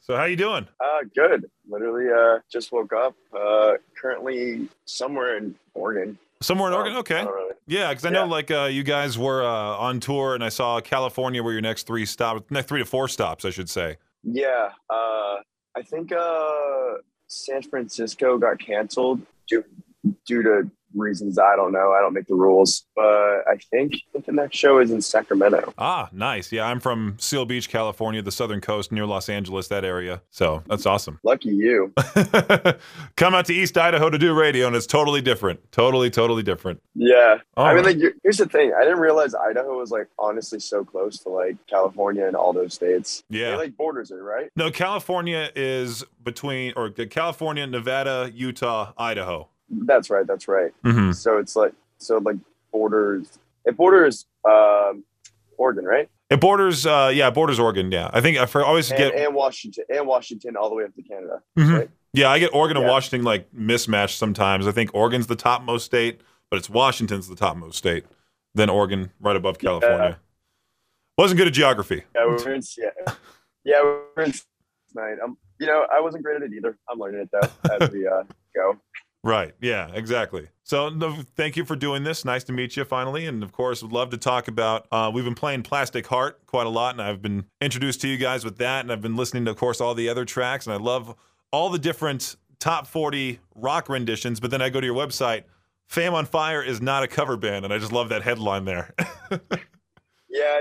So how you doing? Good. Literally, just woke up. Currently somewhere in Oregon. Somewhere in Oregon? I Okay. don't really. Yeah, because I know Yeah, like you guys were on tour, and I saw California were your next three stops, next 3 to 4 stops, I should say. yeah. I think San Francisco got canceled due to reasons I don't know. I don't make the rules, but I think the next show is in Sacramento. Ah, nice. Yeah, I'm from Seal Beach, California, the southern coast near Los Angeles, that area. So that's awesome. Lucky you. Come out to East Idaho to do radio, and it's totally different. Totally, totally different. Yeah. All I mean, right. like, here's the thing. I didn't realize Idaho was like honestly so close to like California and all those states. They Yeah. like borders it, right? No, California is between, or California, Nevada, Utah, Idaho. That's right. That's right. Hmm. So like borders. It borders Oregon, right? It borders Oregon. Yeah, I think I always And get. and Washington all the way up to Canada, Mhm. right? Yeah, I get Oregon and Yeah. Washington like mismatched sometimes. I think Oregon's the topmost state, but it's Washington's the topmost state. Then Oregon, right above Yeah. California. Wasn't good at geography. Yeah, we were in yeah, we were in tonight. I wasn't great at it either. I'm learning it though as we go. Right. Yeah, exactly. So no, thank you for doing this. Nice to meet you finally. And of course, would love to talk about, we've been playing Plastic Heart quite a lot, and I've been introduced to you guys with that. And I've been listening to, of course, all the other tracks. And I love all the different top 40 rock renditions. But then I go to your website. Fame on Fire is not a cover band. And I just love that headline there. Yeah,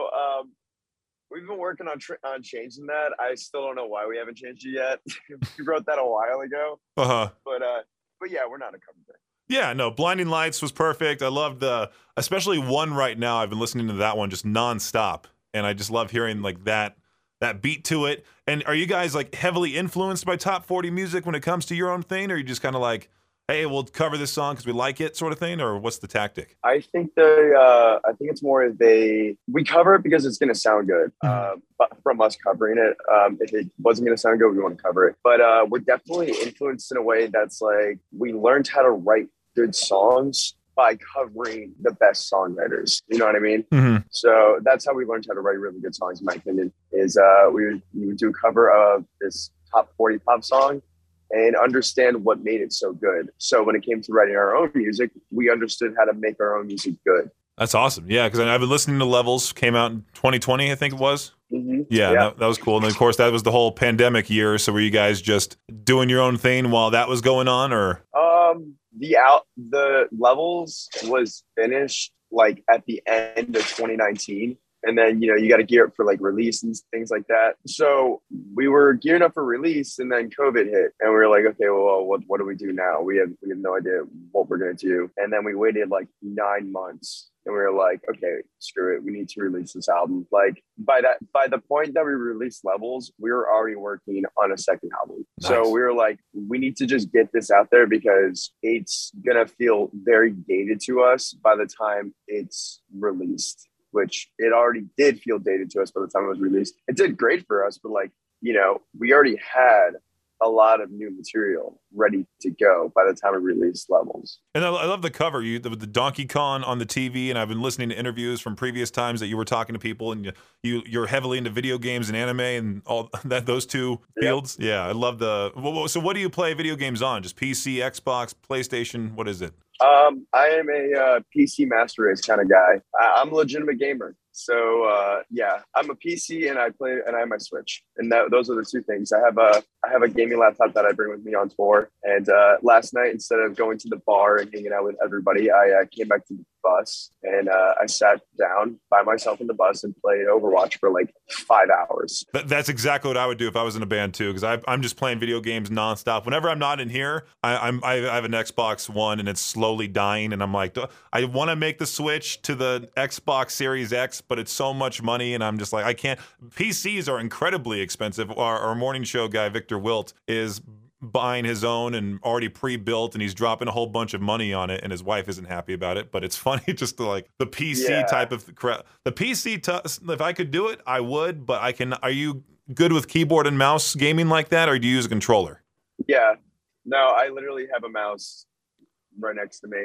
we've been working on changing that. I still don't know why we haven't changed it yet. We wrote that a while ago, Uh-huh. but yeah, we're not a cover band. Yeah, no, Blinding Lights was perfect. I love especially one right now. I've been listening to that one just nonstop, and I just love hearing like that beat to it. And are you guys like heavily influenced by top 40 music when it comes to your own thing, or are you just kind of like, hey, we'll cover this song because we like it, sort of thing, or what's the tactic? I think it's more we cover it because it's going to sound good. Mhm. But from us covering it, if it wasn't going to sound good, we want to cover it. But we're definitely influenced in a way that's like we learned how to write good songs by covering the best songwriters. You know what I mean? Mhm. So that's how we learned how to write really good songs, in my opinion, is we would do a cover of this top 40 pop song and understand what made it so good. So when it came to writing our own music, we understood how to make our own music good. That's awesome. Yeah, because I've been listening to Levels. Came out in 2020, I think it was. Yeah, Yeah. that was cool. And then, of course, that was the whole pandemic year. So were you guys just doing your own thing while that was going on, or? The levels was finished like at the end of 2019. And then, you got to gear up for like release and things like that. So we were gearing up for release and then COVID hit and we were like, okay, well, what do we do now? We have no idea what we're going to do. And then we waited like 9 months and we were like, okay, screw it. We need to release this album. Like by the point that we released Levels, we were already working on a second album. Nice. So we were like, we need to just get this out there because it's going to feel very dated to us by the time it's released, which it already did feel dated to us by the time it was released. It did great for us, but we already had a lot of new material ready to go by the time we released Levels. And I love the cover. The Donkey Kong on the TV, and I've been listening to interviews from previous times that you were talking to people, and you're heavily into video games and anime and all that. Those two fields. Yeah, I love the. So what do you play video games on? Just PC, Xbox, PlayStation? What is it? I am a PC master race kind of guy. I'm a legitimate gamer. So yeah, I'm a PC and I have my Switch, and those are the two things. I have a gaming laptop that I bring with me on tour. And last night, instead of going to the bar and hanging out with everybody, I came back to the bus and I sat down by myself in the bus and played Overwatch for like 5 hours. That's exactly what I would do if I was in a band too, because I'm just playing video games nonstop. Whenever I'm not in here, I have an Xbox One and it's slowly dying, and I'm like, I want to make the switch to the Xbox Series X, but it's so much money, and I'm just like, I can't. PCs are incredibly expensive. Our morning show guy Victor Wilt is buying his own and already pre-built, and he's dropping a whole bunch of money on it, and his wife isn't happy about it. But it's funny just to like the PC type of crap. The PC, if I could do it, I would. But I can. Are you good with keyboard and mouse gaming like that, or do you use a controller? Yeah, no, I literally have a mouse right next to me.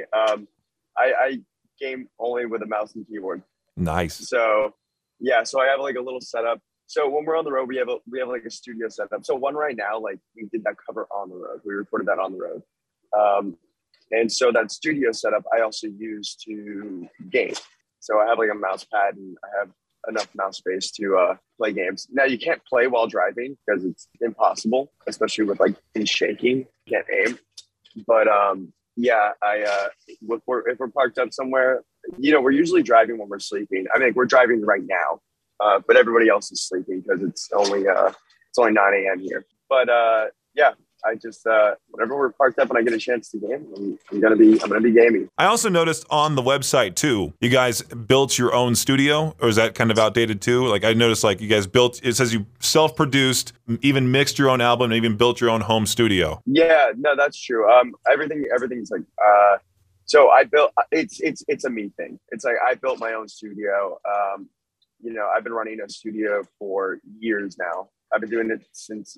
I game only with a mouse and keyboard. Nice. So yeah, so I have like a little setup So when we're on the road, we have like a studio setup. So one right now, like we did that cover on the road. We recorded that on the road. And so that studio setup I also use to game. So I have like a mouse pad and I have enough mouse space to play games. Now you can't play while driving because it's impossible, especially with like in shaking, you can't aim. But yeah, if we're parked up somewhere, we're usually driving when we're sleeping. I mean, like, we're driving right now, but everybody else is sleeping because it's only 9 a.m. here. But yeah, I just whenever we're parked up and I get a chance to game, I'm gonna be gaming. I also noticed on the website too, you guys built your own studio, or is that kind of outdated too? Like I noticed, like you guys built. It says you self-produced, even mixed your own album, and even built your own home studio. Yeah, no, that's true. Everything's like. So I built. It's a me thing. It's like I built my own studio. I've been running a studio for years now. I've been doing it since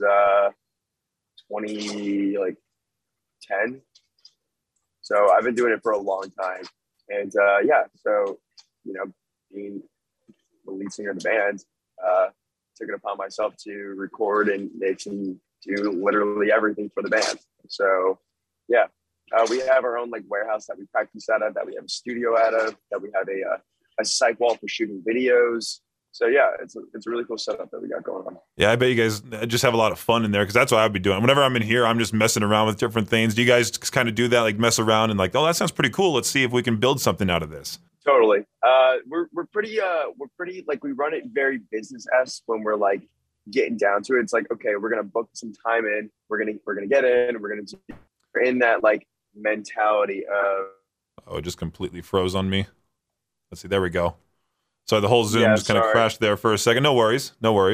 2010. So I've been doing it for a long time. And yeah, so being the lead singer of the band, took it upon myself to record and mix and do literally everything for the band. So yeah, we have our own like warehouse that we practice out of, that we have a studio out of, that we have a psych wall for shooting videos. So yeah, it's a really cool setup that we got going on. Yeah, I bet you guys just have a lot of fun in there, because that's what I'd be doing. Whenever I'm in here, I'm just messing around with different things. Do you guys kind of do that, like mess around and like, oh, that sounds pretty cool. Let's see if we can build something out of this. Totally. We're pretty like, we run it very business-esque when we're like getting down to it. It's like, okay, we're gonna book some time in. We're gonna get in. We're in that like mentality of. Oh, it just completely froze on me. Let's see. There we go. So the whole Zoom just kind of sorry. crashed there for a second. No worries.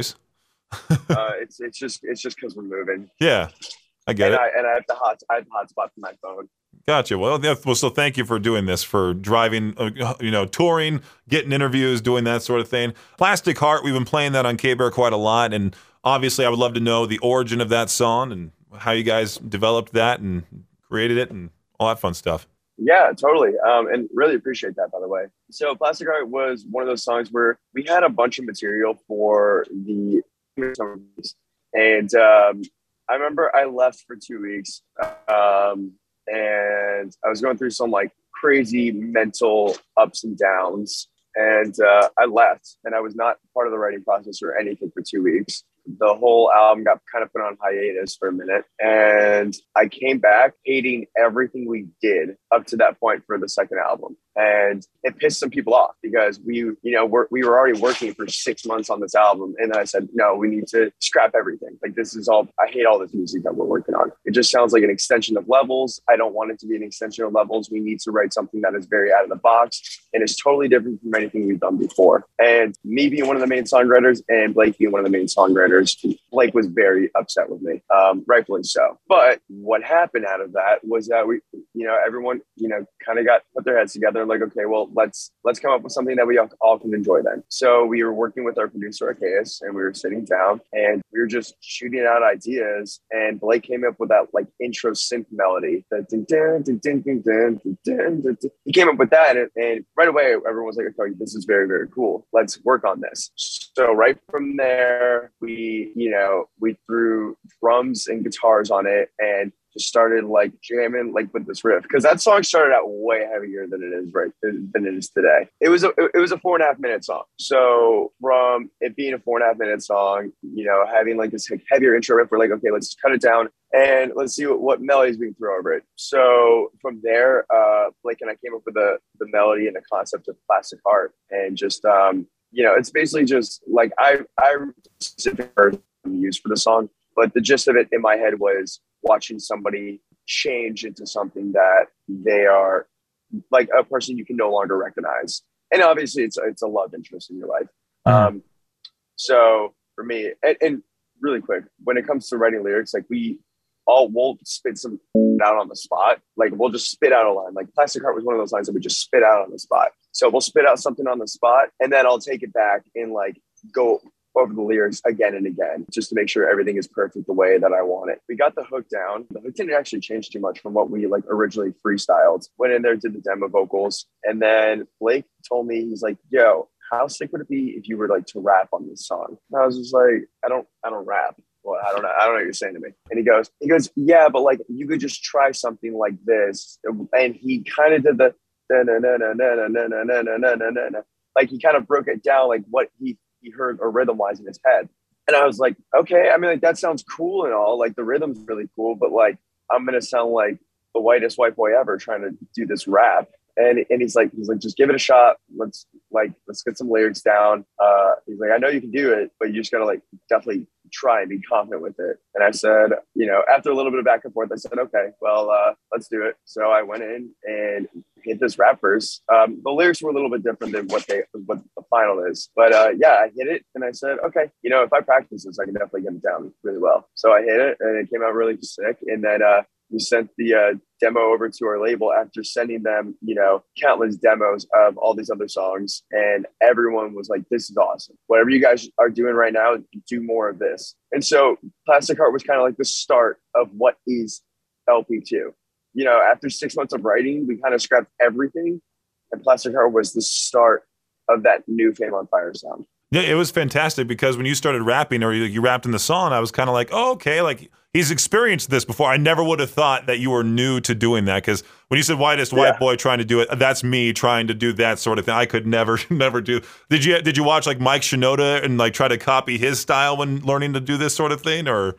It's just because we're moving. Yeah, I get it. I have the hotspot for my phone. Gotcha. Well, yeah, so thank you for doing this, for driving, touring, getting interviews, doing that sort of thing. Plastic Heart, we've been playing that on K-Bear quite a lot, and obviously I would love to know the origin of that song and how you guys developed that and created it and all that fun stuff. Yeah, totally. And really appreciate that, by the way. So Plastic Heart was one of those songs where we had a bunch of material for the and I remember I left for 2 weeks and I was going through some like crazy mental ups and downs, and I left, and I was not part of the writing process or anything for 2 weeks. The whole album got kind of put on hiatus for a minute, and I came back hating everything we did up to that point for the second album. And it pissed some people off because we were already working for 6 months on this album. And then I said, no, we need to scrap everything. Like, this is all, I hate all this music that we're working on. It just sounds like an extension of Levels. I don't want it to be an extension of Levels. We need to write something that is very out of the box and is totally different from anything we've done before. And me being one of the main songwriters and Blake being one of the main songwriters, Blake was very upset with me, rightfully so. But what happened out of that was that we, everyone, kind of got put their heads together. Like, okay, well, let's come up with something that we all can enjoy then. So we were working with our producer Arceus, and we were sitting down and we were just shooting out ideas, and Blake came up with that like intro synth melody. He came up with that, and right away everyone was like, okay, this is very, very cool. Let's work on this. So right from there, we threw drums and guitars on it and just started like jamming like with this riff, because that song started out way heavier than it is today. It was a 4.5 minute song. So from it being a 4.5 minute song, having like this heavier intro riff, we're like, okay, let's cut it down and let's see what melodies we can throw over it. So from there, Blake and I came up with the melody and the concept of Plastic Heart, and just it's basically just like I specific version used for the song, but the gist of it in my head was watching somebody change into something that they are, like a person you can no longer recognize. And obviously it's a love interest in your life. Mm-hmm. So for me, and really quick, when it comes to writing lyrics, like we'll spit some out on the spot. Like we'll just spit out a line. Like Plastic Heart was one of those lines that we just spit out on the spot. So we'll spit out something on the spot, and then I'll take it back and like go over the lyrics again and again, just to make sure everything is perfect the way that I want it. We got the hook down. The hook didn't actually change too much from what we like originally freestyled. Went in there, did the demo vocals, and then Blake told me, he's like, yo, how sick would it be if you were like to rap on this song? And I was just like, I don't rap. Well, I don't know what you're saying to me. And he goes, yeah, but like you could just try something like this. And he kind of did the like he kind of broke it down like what he heard or rhythm wise in his head. And I was like, okay, I mean, like that sounds cool and all, like the rhythm's really cool, but like I'm gonna sound like the whitest white boy ever trying to do this rap. And he's like, just give it a shot. Let's get some lyrics down. He's like, I know you can do it, but you just gotta like definitely try and be confident with it. And I said, you know, after a little bit of back and forth, I said, okay, well, let's do it. So I went in and hit this rap verse. The lyrics were a little bit different than what the final is, but yeah, I hit it and I said, okay, you know, if I practice this, I can definitely get it down really well. So I hit it and it came out really sick. And then we sent the demo over to our label after sending them, you know, countless demos of all these other songs. And everyone was like, this is awesome. Whatever you guys are doing right now, do more of this. And so Plastic Heart was kind of like the start of what is LP2. You know, after 6 months of writing, we kind of scrapped everything. And Plastic Heart was the start of that new Fame on Fire sound. Yeah, it was fantastic because when you started rapping or you rapped in the song, I was kind of like, oh, okay, like he's experienced this before. I never would have thought that you were new to doing that because when you said whitest white boy trying to do it, that's me trying to do that sort of thing. I could never do. Did you watch like Mike Shinoda and like try to copy his style when learning to do this sort of thing or?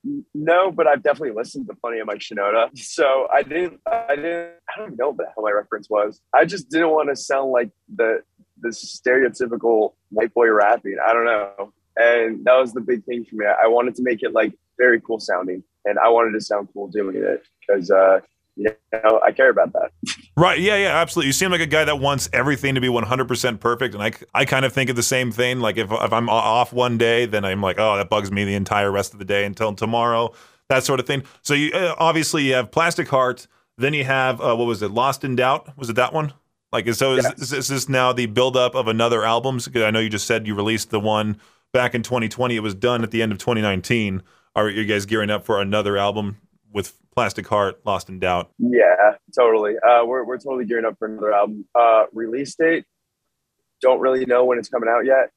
No, but I've definitely listened to plenty of Mike Shinoda. So I don't even know what the hell my reference was. I just didn't want to sound like the stereotypical white boy rapping. I don't know. And that was the big thing for me. I wanted to make it like very cool sounding and I wanted to sound cool doing it because, you know, I care about that. Right. Yeah, absolutely. You seem like a guy that wants everything to be 100% perfect. And I kind of think of the same thing. Like if I'm off one day, then I'm like, oh, that bugs me the entire rest of the day until tomorrow, that sort of thing. So you obviously you have Plastic Heart. Then you have, what was it? Lost in Doubt. Was it that one? Like, so is this now the buildup of another album? Because I know you just said you released the one back in 2020. It was done at the end of 2019. Are you guys gearing up for another album with Plastic Heart, Lost in Doubt? Yeah, totally. We're totally gearing up for another album. Release date, don't really know when it's coming out yet.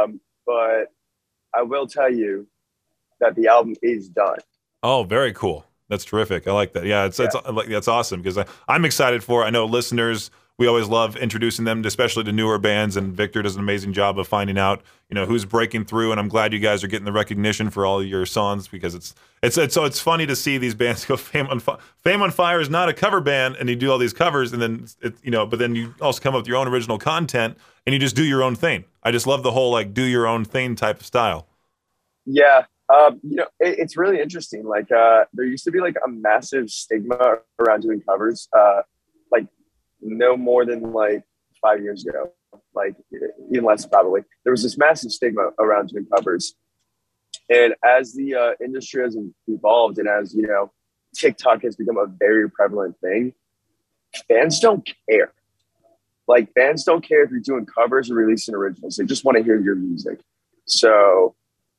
But I will tell you that the album is done. Oh, very cool. That's terrific. I like that. Yeah, that's awesome because I'm excited for it. I know listeners, we always love introducing them, especially to newer bands, and Victor does an amazing job of finding out, you know, who's breaking through. And I'm glad you guys are getting the recognition for all of your songs because it's funny to see these bands go. Fame on Fire is not a cover band, and you do all these covers, and then but then you also come up with your own original content, and you just do your own thing. I just love the whole like do your own thing type of style. Yeah. You know, it's really interesting. Like, there used to be like a massive stigma around doing covers. Like, no more than like 5 years ago, like even less probably. There was this massive stigma around doing covers, and as the industry has evolved, and as you know, TikTok has become a very prevalent thing. Fans don't care. Like, fans don't care if you're doing covers or releasing originals. They just want to hear your music. So,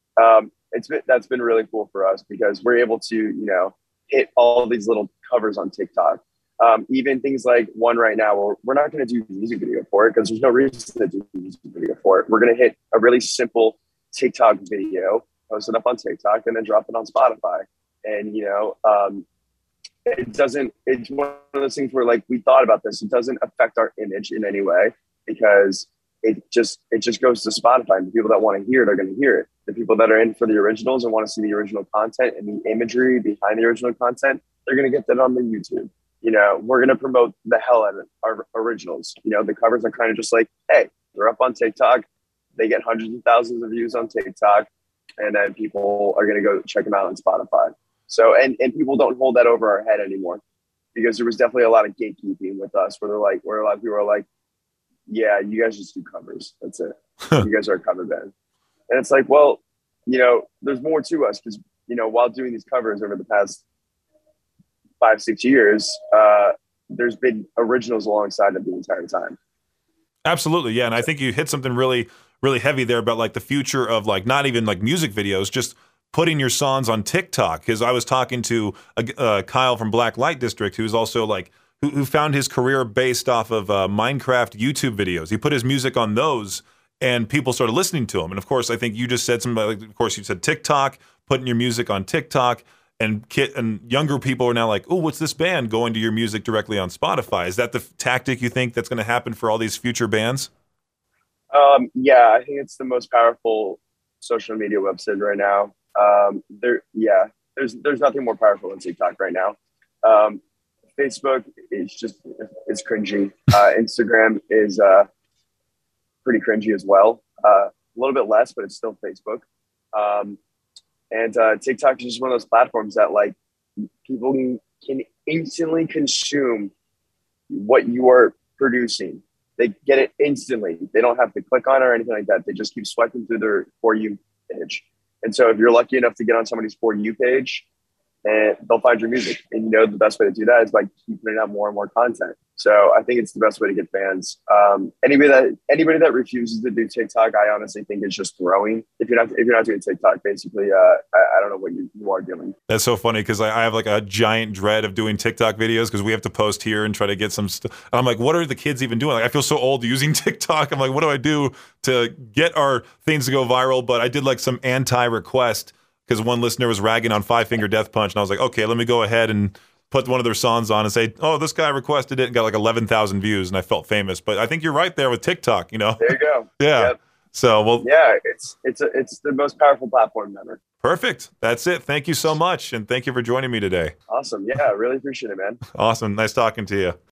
that's been really cool for us because we're able to, you know, hit all these little covers on TikTok. Even things like one right now, where we're not going to do a music video for it because there's no reason to do a music video for it. We're going to hit a really simple TikTok video, post it up on TikTok, and then drop it on Spotify. And, you know, it's one of those things where like we thought about this. It doesn't affect our image in any way because it just goes to Spotify, and the people that want to hear it are going to hear it. The people that are in for the originals and want to see the original content and the imagery behind the original content, they're going to get that on the YouTube. You know, we're going to promote the hell out of our originals. You know, the covers are kind of just like, hey, they're up on TikTok. They get hundreds of thousands of views on TikTok, and then people are going to go check them out on Spotify. So, and people don't hold that over our head anymore because there was definitely a lot of gatekeeping with us where a lot of people are like, yeah, you guys just do covers. That's it. You guys are a cover band. And it's like, well, you know, there's more to us because, you know, while doing these covers over the past 5-6 years, there's been originals alongside them the entire time. Absolutely. Yeah. And I think you hit something really, really heavy there about like the future of like, not even like music videos, just putting your songs on TikTok. Because I was talking to Kyle from Black Light District, who's also like, who found his career based off of Minecraft YouTube videos. He put his music on those, and people started listening to them. And of course, I think you just said something. Like, of course, you said TikTok, putting your music on TikTok, and younger people are now like, oh, what's this band? Going to your music directly on Spotify. Is that the tactic you think that's going to happen for all these future bands? Yeah, I think it's the most powerful social media website right now. There's nothing more powerful than TikTok right now. Facebook is cringy. Instagram is pretty cringy as well. A little bit less, but it's still Facebook. And TikTok is just one of those platforms that like people can instantly consume what you are producing. They get it instantly. They don't have to click on it or anything like that. They just keep swiping through their For You page. And so if you're lucky enough to get on somebody's For You page, and they'll find your music. And you know the best way to do that is by keeping out more and more content. So I think it's the best way to get fans. Anybody that refuses to do TikTok, I honestly think is just throwing. If you're not doing TikTok, basically, I don't know what you are doing. That's so funny because I have like a giant dread of doing TikTok videos because we have to post here and try to get some stuff. And I'm like, what are the kids even doing? Like, I feel so old using TikTok. I'm like, what do I do to get our things to go viral? But I did like some anti-request because one listener was ragging on Five Finger Death Punch, and I was like, okay, let me go ahead and put one of their songs on and say, oh, this guy requested it and got like 11,000 views, and I felt famous. But I think you're right there with TikTok, you know? There you go. Yeah. Yep. So, well. Yeah, it's the most powerful platform ever. Perfect. That's it. Thank you so much, and thank you for joining me today. Awesome. Yeah, I really appreciate it, man. Awesome. Nice talking to you.